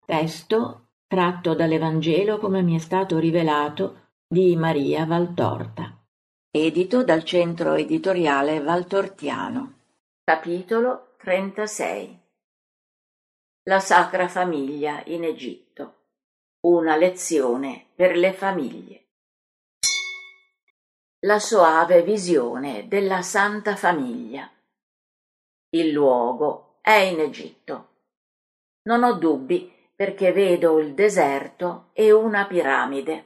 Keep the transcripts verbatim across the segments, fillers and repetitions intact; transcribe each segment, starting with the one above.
Testo tratto dall'Evangelo come mi è stato rivelato di Maria Valtorta. Edito dal Centro Editoriale Valtortiano. Capitolo trentasei. La Sacra Famiglia in Egitto. Una lezione per le famiglie. La soave visione della Santa Famiglia. Il luogo è in Egitto. Non ho dubbi perché vedo il deserto e una piramide.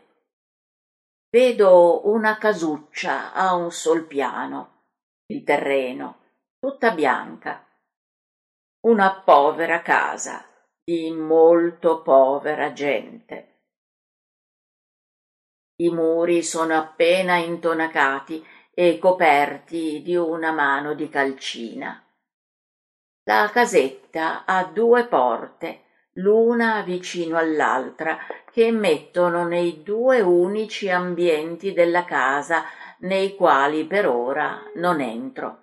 Vedo una casuccia a un sol piano, il terreno, tutta bianca. Una povera casa di molto povera gente. I muri sono appena intonacati e coperti di una mano di calcina. La casetta ha due porte, l'una vicino all'altra, che mettono nei due unici ambienti della casa nei quali per ora non entro.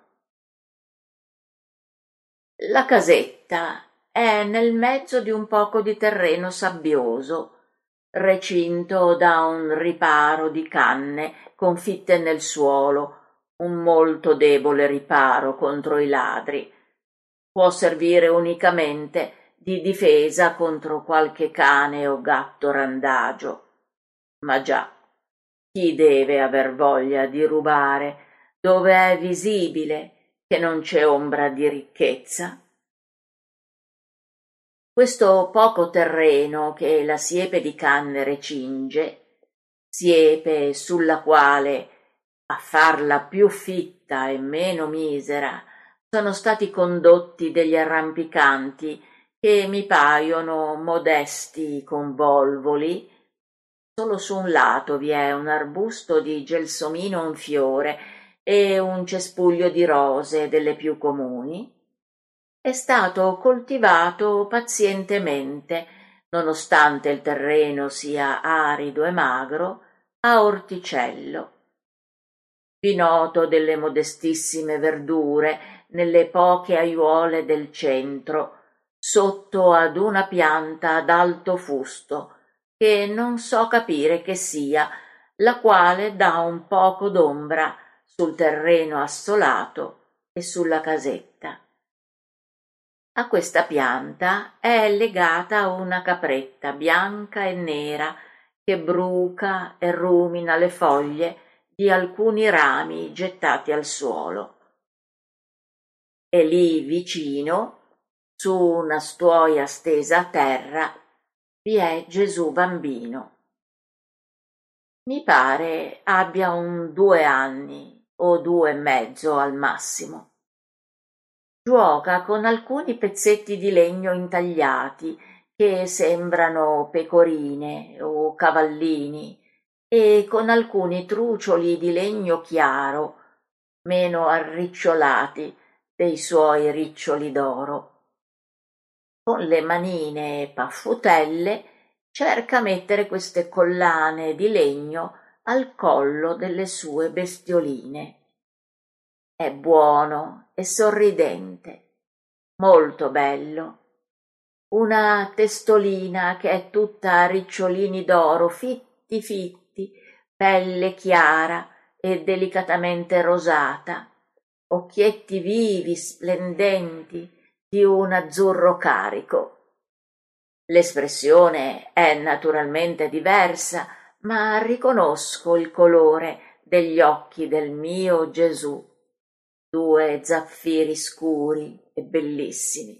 La casetta è nel mezzo di un poco di terreno sabbioso, recinto da un riparo di canne confitte nel suolo, un molto debole riparo contro i ladri. Può servire unicamente di difesa contro qualche cane o gatto randagio. Ma già, chi deve aver voglia di rubare dove è visibile che non c'è ombra di ricchezza? Questo poco terreno che la siepe di canne recinge, siepe sulla quale, a farla più fitta e meno misera, sono stati condotti degli arrampicanti che mi paiono modesti convolvoli. Solo su un lato vi è un arbusto di gelsomino in fiore e un cespuglio di rose delle più comuni. È stato coltivato pazientemente, nonostante il terreno sia arido e magro, a orticello. Vi noto delle modestissime verdure nelle poche aiuole del centro, sotto ad una pianta ad alto fusto, che non so capire che sia, la quale dà un poco d'ombra sul terreno assolato e sulla casetta. A questa pianta è legata una capretta bianca e nera che bruca e rumina le foglie di alcuni rami gettati al suolo. E lì vicino, su una stuoia stesa a terra, vi è Gesù bambino. Mi pare abbia un due anni o due e mezzo al massimo. Gioca con alcuni pezzetti di legno intagliati che sembrano pecorine o cavallini e con alcuni trucioli di legno chiaro, meno arricciolati dei suoi riccioli d'oro. Con le manine paffutelle cerca mettere queste collane di legno al collo delle sue bestioline. È buono e sorridente, molto bello. Una testolina che è tutta ricciolini d'oro, fitti fitti, pelle chiara e delicatamente rosata, occhietti vivi, splendenti, di un azzurro carico. L'espressione è naturalmente diversa, ma riconosco il colore degli occhi del mio Gesù, due zaffiri scuri e bellissimi.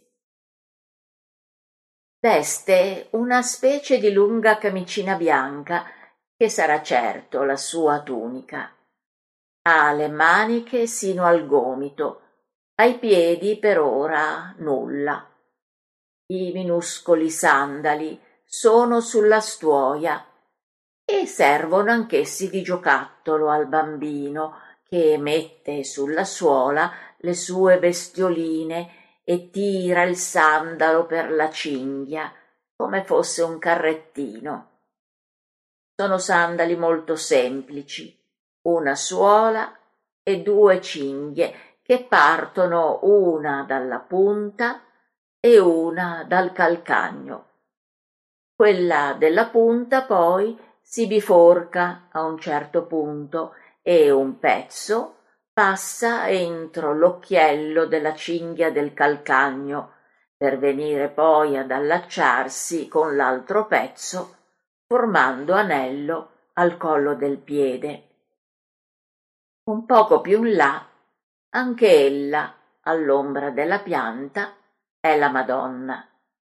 Veste una specie di lunga camicina bianca, che sarà certo la sua tunica. Ha le maniche sino al gomito, ai piedi per ora nulla. I minuscoli sandali sono sulla stuoia e servono anch'essi di giocattolo al bambino che mette sulla suola le sue bestioline e tira il sandalo per la cinghia come fosse un carrettino. Sono sandali molto semplici, una suola e due cinghie che partono una dalla punta e una dal calcagno. Quella della punta poi si biforca a un certo punto e un pezzo passa entro l'occhiello della cinghia del calcagno per venire poi ad allacciarsi con l'altro pezzo, formando anello al collo del piede. Un poco più in là, anche ella, all'ombra della pianta, è la Madonna.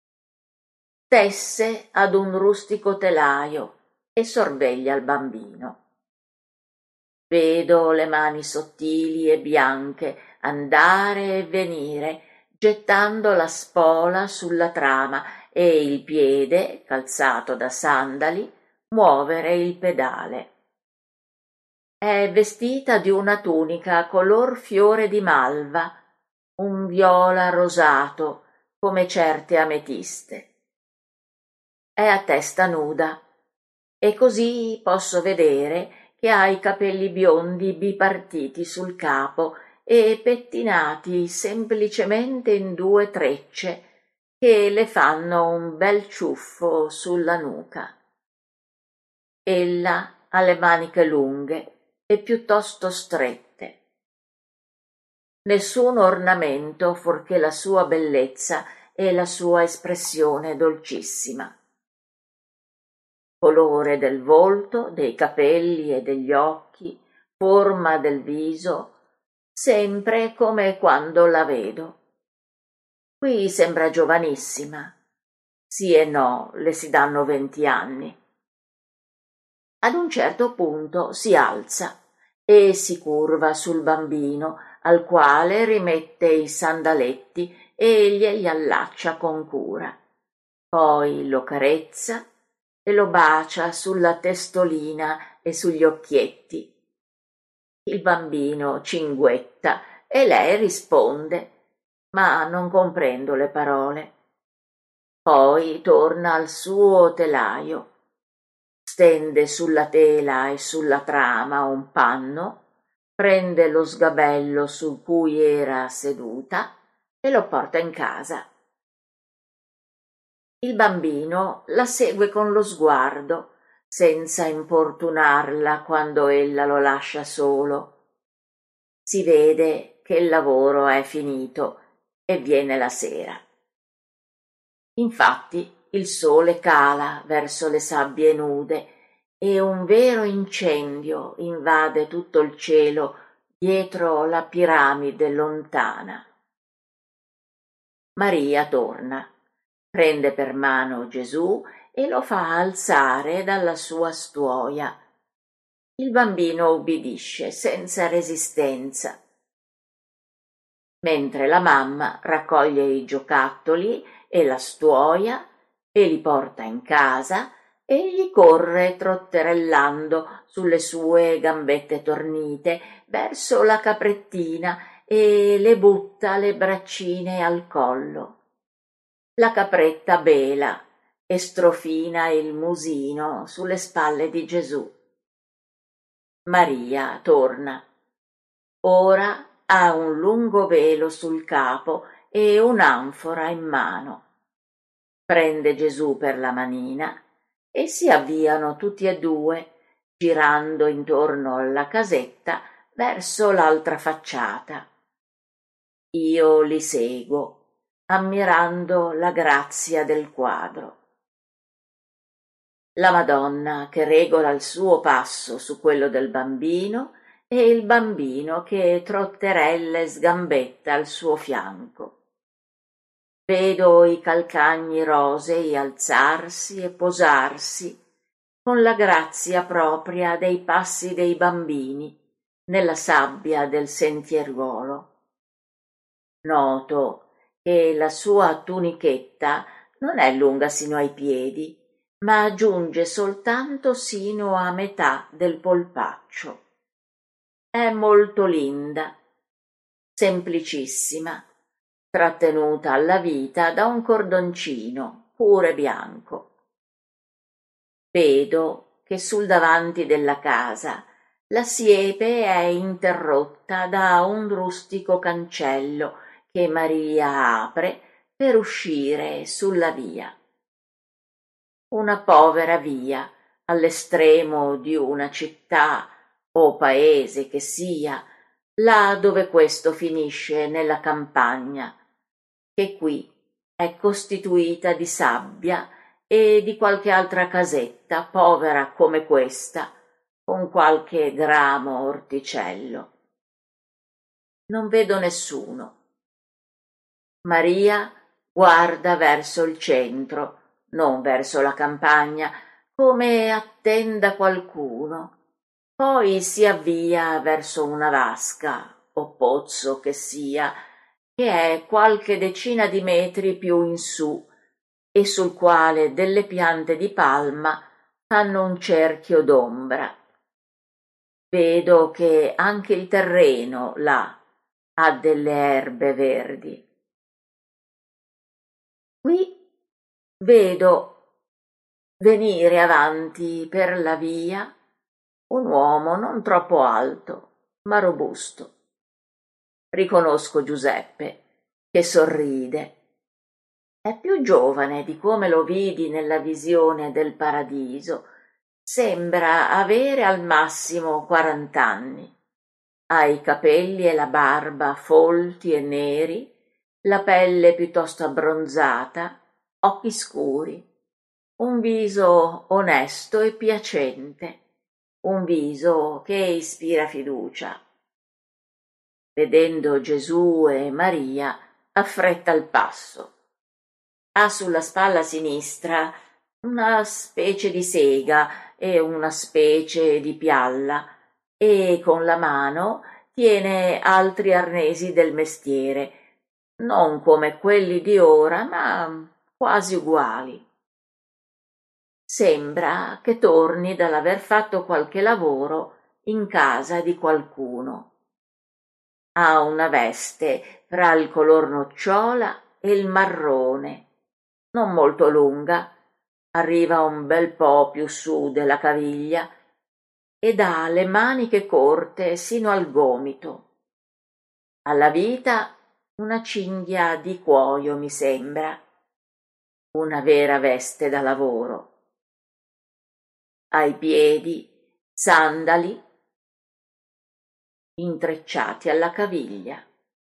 Tesse ad un rustico telaio e sorveglia il bambino. Vedo le mani sottili e bianche andare e venire, gettando la spola sulla trama e il piede, calzato da sandali, muovere il pedale. È vestita di una tunica color fiore di malva, un viola rosato come certe ametiste. È a testa nuda e così posso vedere che ha i capelli biondi bipartiti sul capo e pettinati semplicemente in due trecce che le fanno un bel ciuffo sulla nuca. Ella ha le maniche lunghe e piuttosto strette. Nessun ornamento fuorché la sua bellezza e la sua espressione dolcissima. Colore del volto, dei capelli e degli occhi, forma del viso, sempre come quando la vedo. Qui sembra giovanissima. Sì e no, le si danno venti anni. Ad un certo punto si alza e si curva sul bambino, al quale rimette i sandaletti e glieli allaccia con cura. Poi lo carezza e lo bacia sulla testolina e sugli occhietti. Il bambino cinguetta e lei risponde, ma non comprendo le parole. Poi torna al suo telaio. Stende sulla tela e sulla trama un panno, prende lo sgabello su cui era seduta e lo porta in casa. Il bambino la segue con lo sguardo, senza importunarla quando ella lo lascia solo. Si vede che il lavoro è finito e viene la sera. Infatti il sole cala verso le sabbie nude e un vero incendio invade tutto il cielo dietro la piramide lontana. Maria torna, prende per mano Gesù e lo fa alzare dalla sua stuoia. Il bambino ubbidisce senza resistenza, mentre la mamma raccoglie i giocattoli e la stuoia e li porta in casa e gli corre trotterellando sulle sue gambette tornite verso la caprettina e le butta le braccine al collo. La capretta bela e strofina il musino sulle spalle di Gesù. Maria torna. Ora ha un lungo velo sul capo e un'anfora in mano. Prende Gesù per la manina e si avviano tutti e due, girando intorno alla casetta verso l'altra facciata. Io li seguo, ammirando la grazia del quadro. La Madonna che regola il suo passo su quello del bambino e il bambino che trotterella e sgambetta al suo fianco. Vedo i calcagni rosei alzarsi e posarsi con la grazia propria dei passi dei bambini nella sabbia del sentieruolo. Noto che la sua tunichetta non è lunga sino ai piedi, ma giunge soltanto sino a metà del polpaccio. È molto linda, semplicissima, trattenuta alla vita da un cordoncino pure bianco. Vedo che sul davanti della casa la siepe è interrotta da un rustico cancello che Maria apre per uscire sulla via. una povera via all'estremo di una città o paese che sia, là dove questo finisce nella campagna, che qui è costituita di sabbia e di qualche altra casetta povera come questa, con qualche gramo orticello. Non vedo nessuno. Maria guarda verso il centro, non verso la campagna, come attenda qualcuno. Poi si avvia verso una vasca o pozzo che sia, che è qualche decina di metri più in su e sul quale delle piante di palma fanno un cerchio d'ombra. Vedo che anche il terreno là ha delle erbe verdi. Qui vedo venire avanti per la via un uomo non troppo alto, ma robusto. Riconosco Giuseppe, che sorride. È più giovane di come lo vidi nella visione del paradiso. Sembra avere al massimo quarant'anni. Ha i capelli e la barba folti e neri, la pelle piuttosto abbronzata, occhi scuri, un viso onesto e piacente, un viso che ispira fiducia. Vedendo Gesù e Maria, affretta il passo. Ha sulla spalla sinistra una specie di sega e una specie di pialla, e con la mano tiene altri arnesi del mestiere, non come quelli di ora, ma quasi uguali. Sembra che torni dall'aver fatto qualche lavoro in casa di qualcuno. Ha una veste fra il color nocciola e il marrone, non molto lunga, arriva un bel po' più su della caviglia ed ha le maniche corte sino al gomito. Alla vita una cinghia di cuoio, mi sembra, una vera veste da lavoro. Ai piedi sandali intrecciati alla caviglia.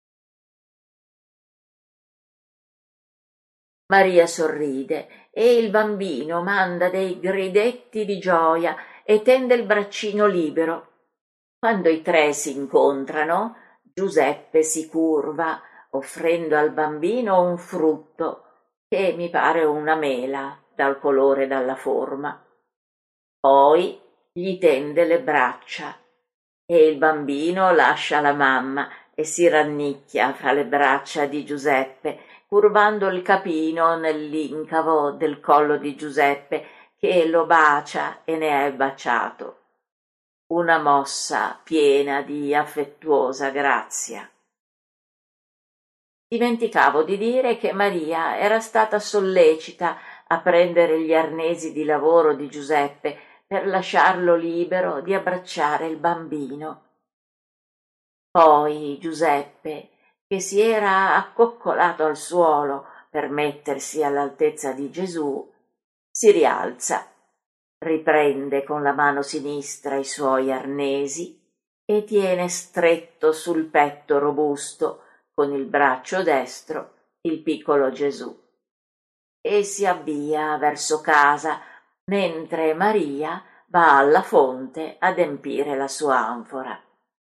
Maria sorride e il bambino manda dei gridetti di gioia e tende il braccino libero. Quando i tre si incontrano, Giuseppe si curva, offrendo al bambino un frutto, che mi pare una mela dal colore e dalla forma. Poi gli tende le braccia e il bambino lascia la mamma e si rannicchia fra le braccia di Giuseppe, curvando il capino nell'incavo del collo di Giuseppe, che lo bacia e ne è baciato. Una mossa piena di affettuosa grazia. Dimenticavo di dire che Maria era stata sollecita a prendere gli arnesi di lavoro di Giuseppe per lasciarlo libero di abbracciare il bambino. Poi Giuseppe, che si era accoccolato al suolo per mettersi all'altezza di Gesù, si rialza, riprende con la mano sinistra i suoi arnesi e tiene stretto sul petto robusto con il braccio destro il piccolo Gesù e si avvia verso casa mentre Maria va alla fonte ad empire la sua anfora.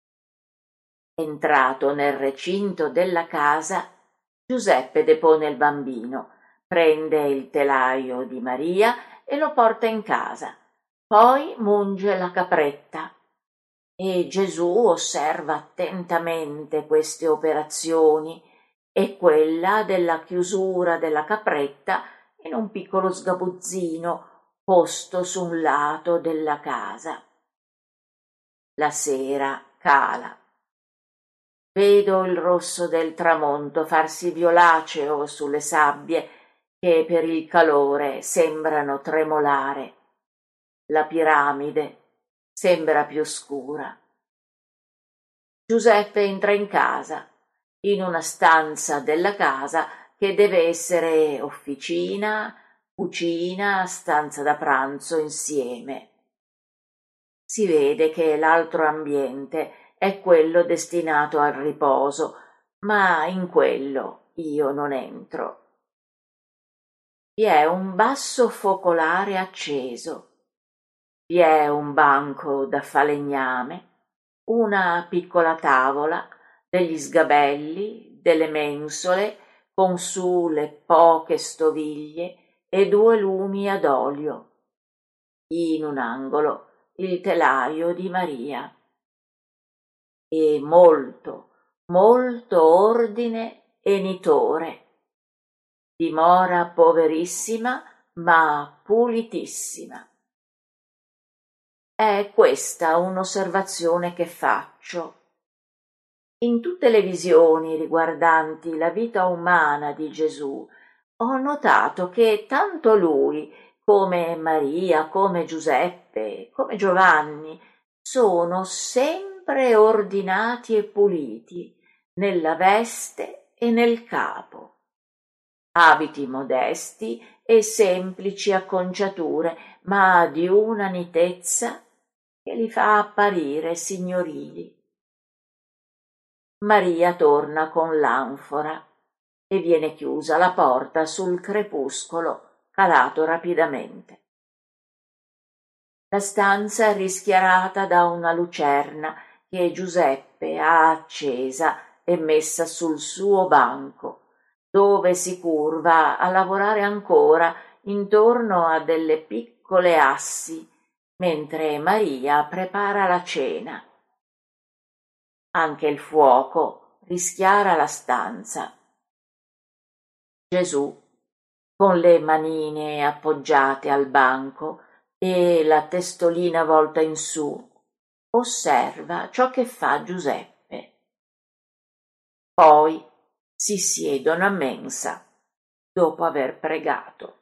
Entrato nel recinto della casa, Giuseppe depone il bambino, prende il telaio di Maria e lo porta in casa. Poi munge la capretta e Gesù osserva attentamente queste operazioni e quella della chiusura della capretta in un piccolo sgabuzzino posto su un lato della casa. La sera cala. Vedo il rosso del tramonto farsi violaceo sulle sabbie che per il calore sembrano tremolare. La piramide sembra più scura. Giuseppe entra in casa, in una stanza della casa che deve essere officina, cucina, stanza da pranzo insieme. Si vede che l'altro ambiente è quello destinato al riposo, ma in quello io non entro. Vi è un basso focolare acceso, vi è un banco da falegname, una piccola tavola, degli sgabelli, delle mensole, con su le poche stoviglie e due lumi ad olio. In un angolo il telaio di Maria. E molto, molto ordine e nitore. Dimora poverissima, ma pulitissima. È questa un'osservazione che faccio. In tutte le visioni riguardanti la vita umana di Gesù ho notato che tanto lui, come Maria, come Giuseppe, come Giovanni, sono sempre ordinati e puliti nella veste e nel capo. Abiti modesti e semplici acconciature, ma di una nitezza che li fa apparire signorili. Maria torna con l'anfora e viene chiusa la porta sul crepuscolo calato rapidamente. La stanza è rischiarata da una lucerna che Giuseppe ha accesa e messa sul suo banco, dove si curva a lavorare ancora intorno a delle piccole assi, mentre Maria prepara la cena. Anche il fuoco rischiara la stanza. Gesù, con le manine appoggiate al banco e la testolina volta in su, osserva ciò che fa Giuseppe. Poi si siedono a mensa, dopo aver pregato.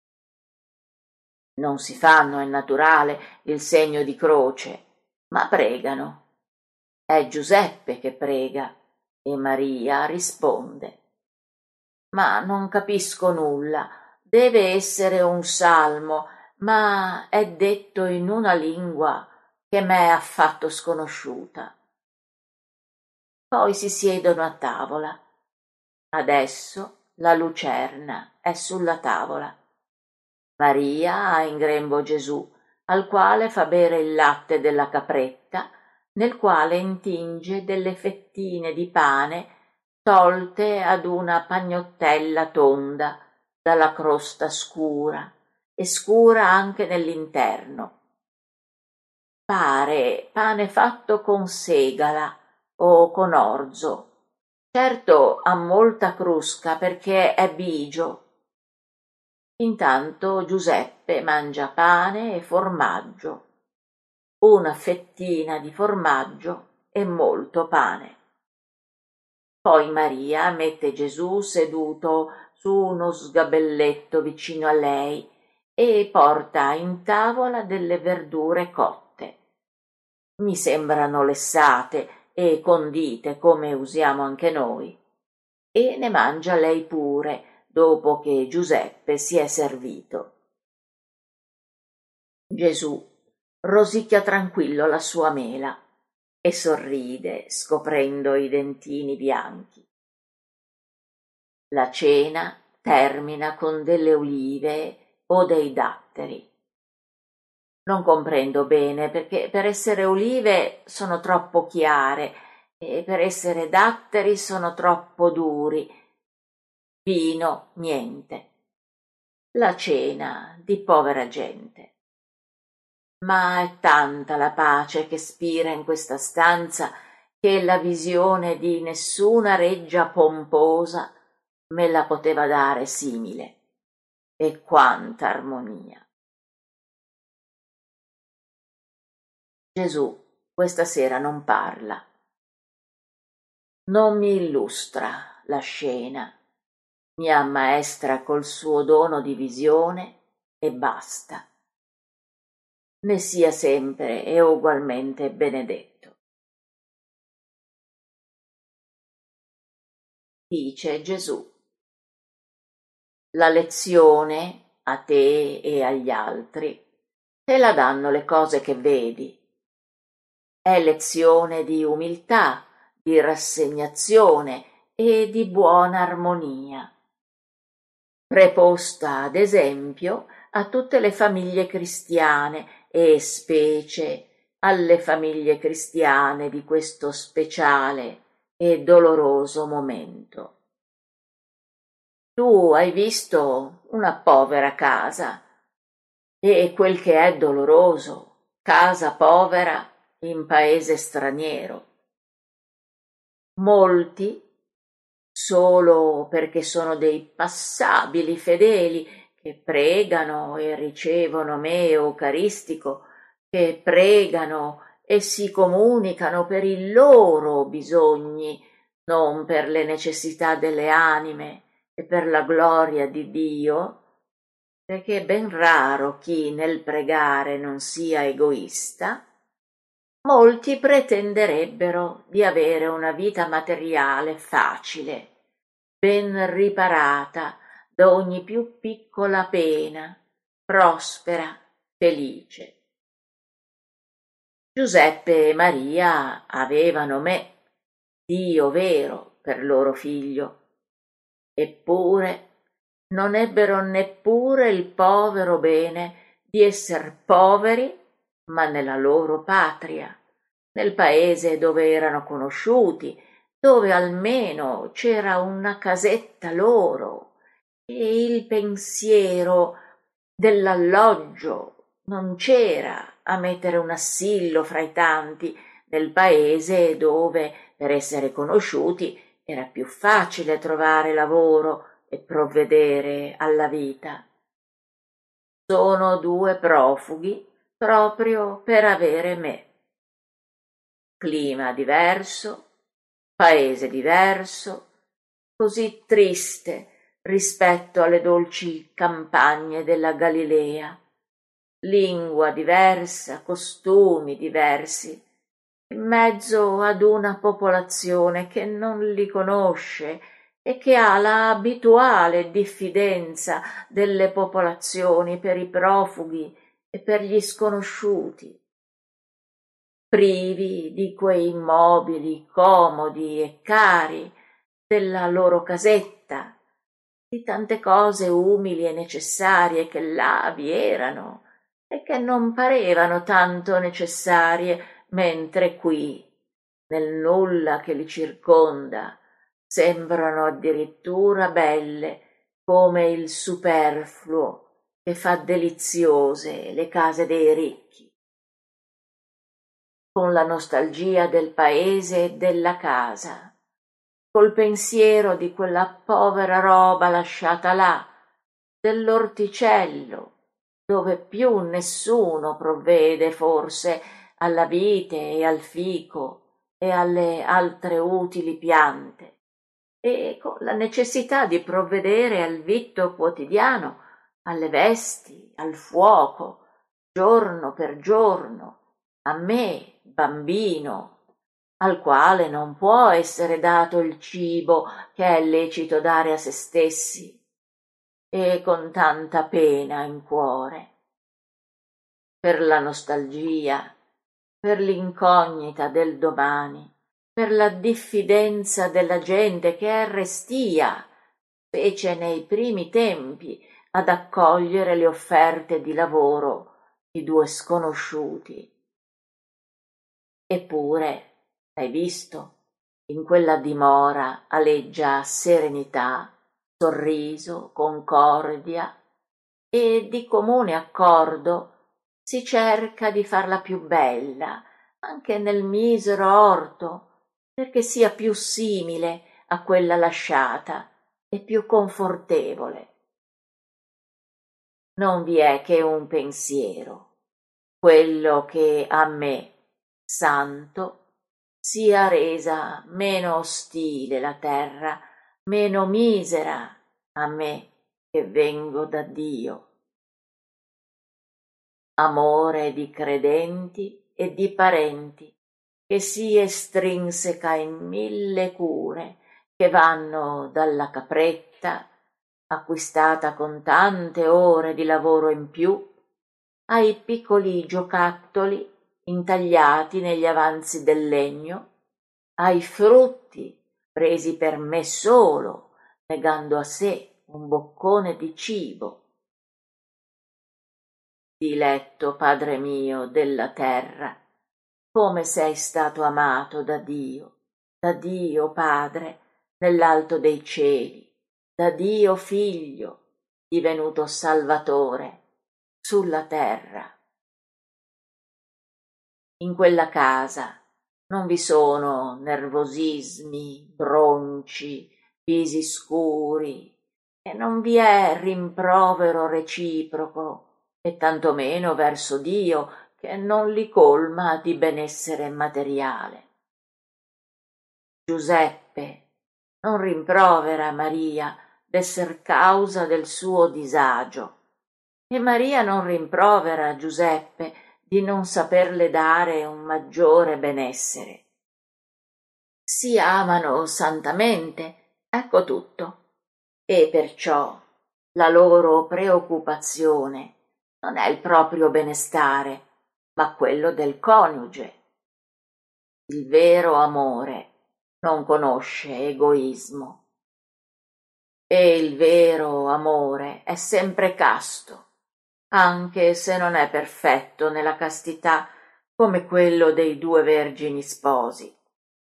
Non si fanno, è naturale, il segno di croce, ma pregano. È Giuseppe che prega e Maria risponde. Ma non capisco nulla, deve essere un salmo, ma è detto in una lingua che m'è affatto sconosciuta. Poi si siedono a tavola. Adesso la lucerna è sulla tavola. Maria ha in grembo Gesù, al quale fa bere il latte della capretta, nel quale intinge delle fettine di pane tolte ad una pagnottella tonda dalla crosta scura e scura anche nell'interno. Pare pane fatto con segala o con orzo. Certo ha molta crusca perché è bigio. Intanto Giuseppe mangia pane e formaggio, una fettina di formaggio e molto pane. Poi Maria mette Gesù seduto su uno sgabelletto vicino a lei e porta in tavola delle verdure cotte. Mi sembrano lessate e condite come usiamo anche noi, e ne mangia lei pure, dopo che Giuseppe si è servito. Gesù rosicchia tranquillo la sua mela e sorride scoprendo i dentini bianchi. La cena termina con delle olive o dei datteri. Non comprendo bene perché per essere olive sono troppo chiare e per essere datteri sono troppo duri. Vino niente. La cena di povera gente. Ma è tanta la pace che spira in questa stanza che la visione di nessuna reggia pomposa me la poteva dare simile. E quanta armonia! Gesù questa sera non parla. Non mi illustra la scena, mi ammaestra col suo dono di visione e basta. Ne sia sempre e ugualmente benedetto. Dice Gesù. La lezione a te e agli altri, te la danno le cose che vedi. È lezione di umiltà, di rassegnazione e di buona armonia, preposta ad esempio a tutte le famiglie cristiane e specie alle famiglie cristiane di questo speciale e doloroso momento. Tu hai visto una povera casa, e quel che è doloroso, casa povera in paese straniero. Molti, solo perché sono dei passabili fedeli che pregano e ricevono me eucaristico, che pregano e si comunicano per i loro bisogni, non per le necessità delle anime e per la gloria di Dio, perché è ben raro chi nel pregare non sia egoista. Molti pretenderebbero di avere una vita materiale facile, ben riparata da ogni più piccola pena, prospera, felice. Giuseppe e Maria avevano me, Dio vero, per loro figlio, eppure non ebbero neppure il povero bene di esser poveri, ma nella loro patria, nel paese dove erano conosciuti, dove almeno c'era una casetta loro, e il pensiero dell'alloggio non c'era a mettere un assillo fra i tanti, nel paese dove, per essere conosciuti, era più facile trovare lavoro e provvedere alla vita. Sono due profughi proprio per avere me. Clima diverso, paese diverso, così triste rispetto alle dolci campagne della Galilea, lingua diversa, costumi diversi, in mezzo ad una popolazione che non li conosce e che ha la abituale diffidenza delle popolazioni per i profughi e per gli sconosciuti, privi di quei mobili comodi e cari, della loro casetta, di tante cose umili e necessarie che là vi erano e che non parevano tanto necessarie, mentre qui, nel nulla che li circonda, sembrano addirittura belle come il superfluo che fa deliziose le case dei ricchi. Con la nostalgia del paese e della casa, col pensiero di quella povera roba lasciata là, dell'orticello, dove più nessuno provvede forse alla vite e al fico e alle altre utili piante, e con la necessità di provvedere al vitto quotidiano, alle vesti, al fuoco, giorno per giorno, a me, bambino, al quale non può essere dato il cibo che è lecito dare a se stessi, e con tanta pena in cuore, per la nostalgia, per l'incognita del domani, per la diffidenza della gente che è restia, specie nei primi tempi, ad accogliere le offerte di lavoro di due sconosciuti. Eppure, hai visto, in quella dimora aleggia serenità, sorriso, concordia, e di comune accordo si cerca di farla più bella, anche nel misero orto, perché sia più simile a quella lasciata e più confortevole. Non vi è che un pensiero, quello che a me, santo, sia resa meno ostile la terra, meno misera a me che vengo da Dio. Amore di credenti e di parenti, che si estrinseca in mille cure, che vanno dalla capretta acquistata con tante ore di lavoro in più, ai piccoli giocattoli intagliati negli avanzi del legno, ai frutti presi per me solo, negando a sé un boccone di cibo. Diletto Padre mio della terra, come sei stato amato da Dio, da Dio Padre nell'alto dei cieli, da Dio Figlio divenuto Salvatore sulla terra. In quella casa non vi sono nervosismi, bronci, visi scuri, e non vi è rimprovero reciproco, e tantomeno verso Dio, che non li colma di benessere materiale. Giuseppe non rimprovera Maria d'esser causa del suo disagio, e Maria non rimprovera Giuseppe di non saperle dare un maggiore benessere. Si amano santamente, ecco tutto, e perciò la loro preoccupazione non è il proprio benestare, ma quello del coniuge. Il vero amore non conosce egoismo, e il vero amore è sempre casto, anche se non è perfetto nella castità come quello dei due vergini sposi.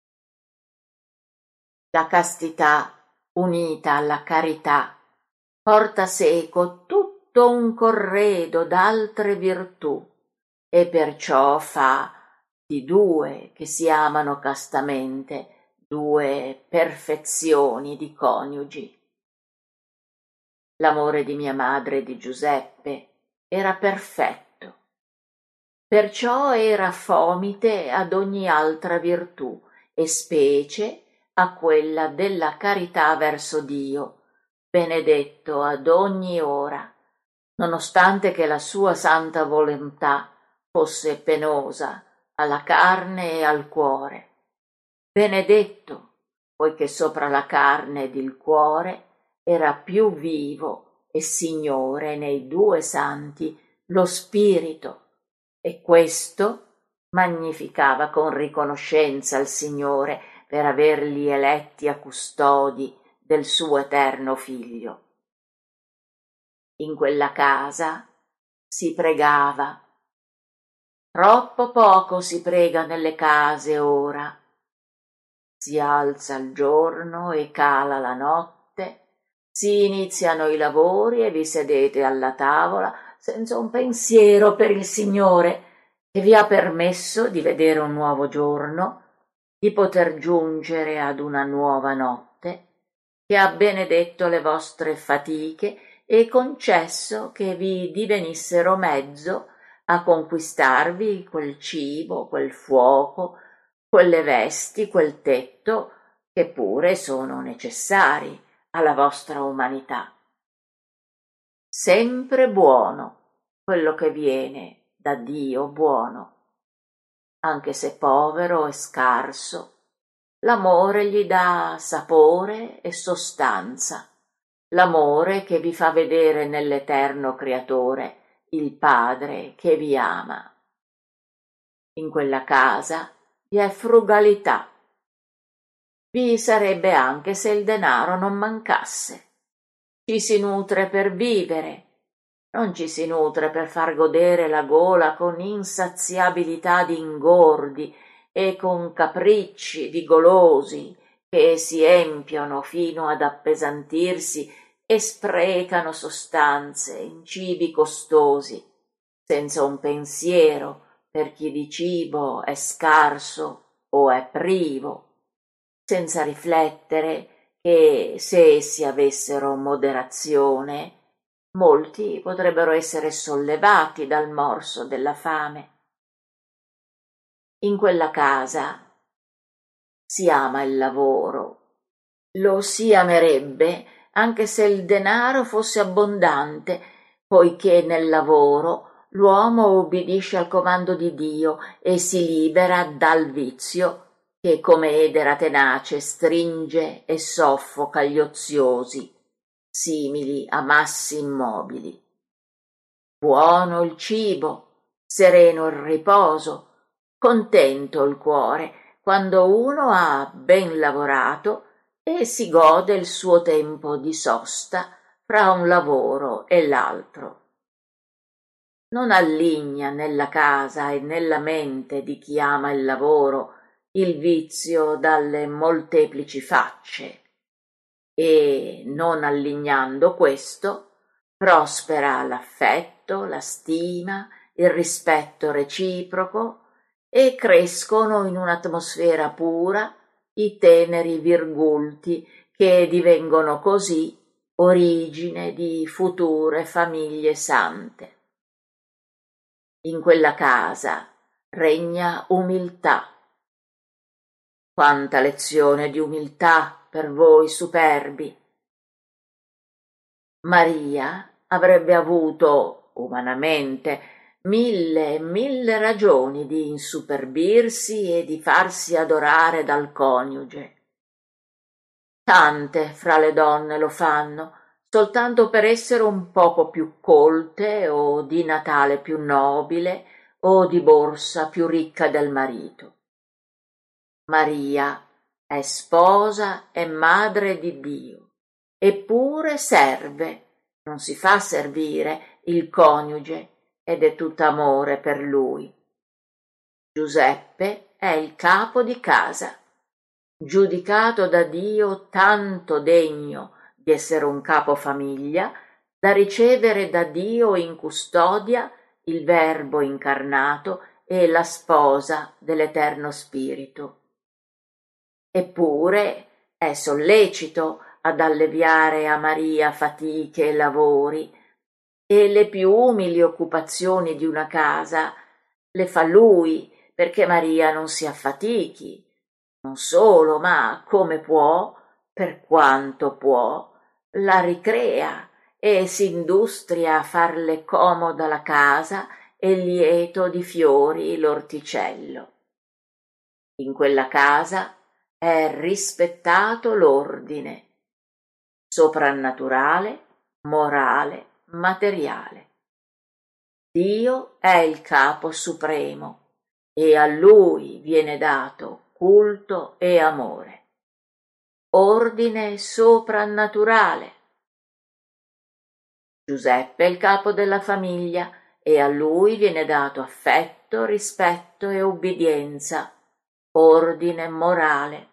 La castità, unita alla carità, porta seco tutto un corredo d'altre virtù, e perciò fa di due che si amano castamente due perfezioni di coniugi. L'amore di mia madre e di Giuseppe era perfetto, perciò era fomite ad ogni altra virtù, e specie a quella della carità verso Dio, benedetto ad ogni ora, nonostante che la sua santa volontà fosse penosa alla carne e al cuore. Benedetto, poiché sopra la carne ed il cuore era più vivo e Signore nei due santi lo Spirito, e questo magnificava con riconoscenza il Signore per averli eletti a custodi del suo eterno Figlio. In quella casa si pregava. Troppo poco si prega nelle case ora. Si alza il giorno e cala la notte, si iniziano i lavori e vi sedete alla tavola senza un pensiero per il Signore, che vi ha permesso di vedere un nuovo giorno, di poter giungere ad una nuova notte, che ha benedetto le vostre fatiche e concesso che vi divenissero mezzo a conquistarvi quel cibo, quel fuoco, quelle vesti, quel tetto, che pure sono necessari alla vostra umanità. Sempre buono quello che viene da Dio buono, anche se povero e scarso, l'amore gli dà sapore e sostanza, l'amore che vi fa vedere nell'eterno Creatore il Padre che vi ama. In quella casa vi è frugalità. Vi sarebbe anche se il denaro non mancasse. Ci si nutre per vivere, non ci si nutre per far godere la gola con insaziabilità di ingordi e con capricci di golosi che si empiono fino ad appesantirsi e sprecano sostanze in cibi costosi, senza un pensiero per chi di cibo è scarso o è privo, senza riflettere che se essi avessero moderazione, molti potrebbero essere sollevati dal morso della fame. In quella casa si ama il lavoro, lo si amerebbe anche se il denaro fosse abbondante, poiché nel lavoro l'uomo ubbidisce al comando di Dio e si libera dal vizio che come edera tenace stringe e soffoca gli oziosi, simili a massi immobili. Buono il cibo, sereno il riposo, contento il cuore, quando uno ha ben lavorato e si gode il suo tempo di sosta fra un lavoro e l'altro. Non alligna nella casa e nella mente di chi ama il lavoro il vizio dalle molteplici facce, e non allignando questo prospera l'affetto, la stima, il rispetto reciproco, e crescono in un'atmosfera pura i teneri virgulti che divengono così origine di future famiglie sante. In quella casa regna umiltà. Quanta lezione di umiltà per voi superbi! Maria avrebbe avuto, umanamente, mille e mille ragioni di insuperbirsi e di farsi adorare dal coniuge. Tante fra le donne lo fanno, soltanto per essere un poco più colte o di natale più nobile o di borsa più ricca del marito. Maria è sposa e madre di Dio, eppure serve, non si fa servire, il coniuge ed è tutto amore per lui. Giuseppe è il capo di casa, giudicato da Dio tanto degno di essere un capofamiglia da ricevere da Dio in custodia il Verbo incarnato e la sposa dell'Eterno Spirito. Eppure è sollecito ad alleviare a Maria fatiche e lavori, e le più umili occupazioni di una casa le fa lui, perché Maria non si affatichi, non solo, ma come può, per quanto può, la ricrea e si industria a farle comoda la casa e lieto di fiori l'orticello. In quella casa è rispettato l'ordine soprannaturale, morale, materiale. Dio è il capo supremo e a lui viene dato culto e amore. Ordine soprannaturale. Giuseppe è il capo della famiglia e a lui viene dato affetto, rispetto e ubbidienza. Ordine morale.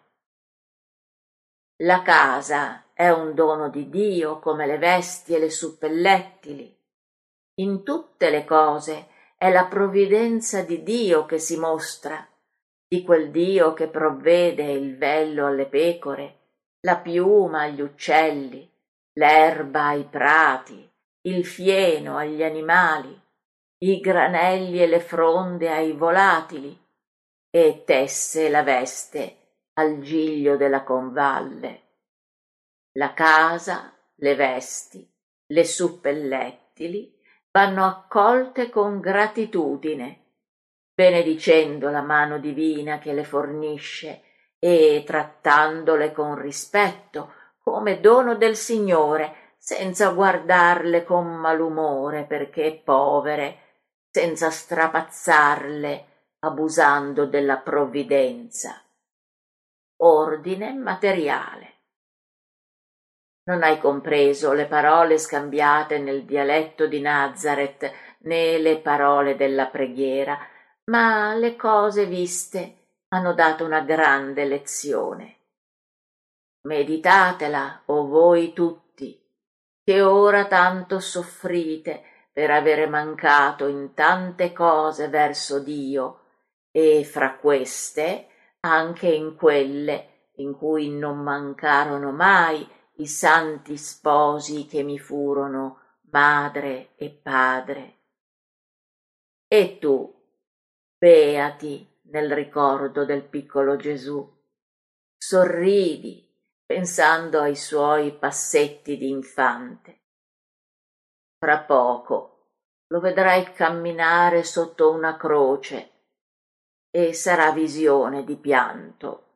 La casa è un dono di Dio come le vesti e le suppellettili. In tutte le cose è la provvidenza di Dio che si mostra, di quel Dio che provvede il vello alle pecore, la piuma agli uccelli, l'erba ai prati, il fieno agli animali, i granelli e le fronde ai volatili, e tesse la veste al giglio della convalle. La casa, le vesti, le suppellettili vanno accolte con gratitudine, benedicendo la mano divina che le fornisce e trattandole con rispetto come dono del Signore, senza guardarle con malumore perché povere, senza strapazzarle abusando della provvidenza. Ordine materiale. Non hai compreso le parole scambiate nel dialetto di Nazareth, né le parole della preghiera, ma le cose viste hanno dato una grande lezione. Meditatela, o voi tutti, che ora tanto soffrite per avere mancato in tante cose verso Dio, e fra queste anche in quelle in cui non mancarono mai i santi sposi che mi furono madre e padre. E tu, beati nel ricordo del piccolo Gesù, sorridi pensando ai suoi passetti di infante. Fra poco lo vedrai camminare sotto una croce e sarà visione di pianto.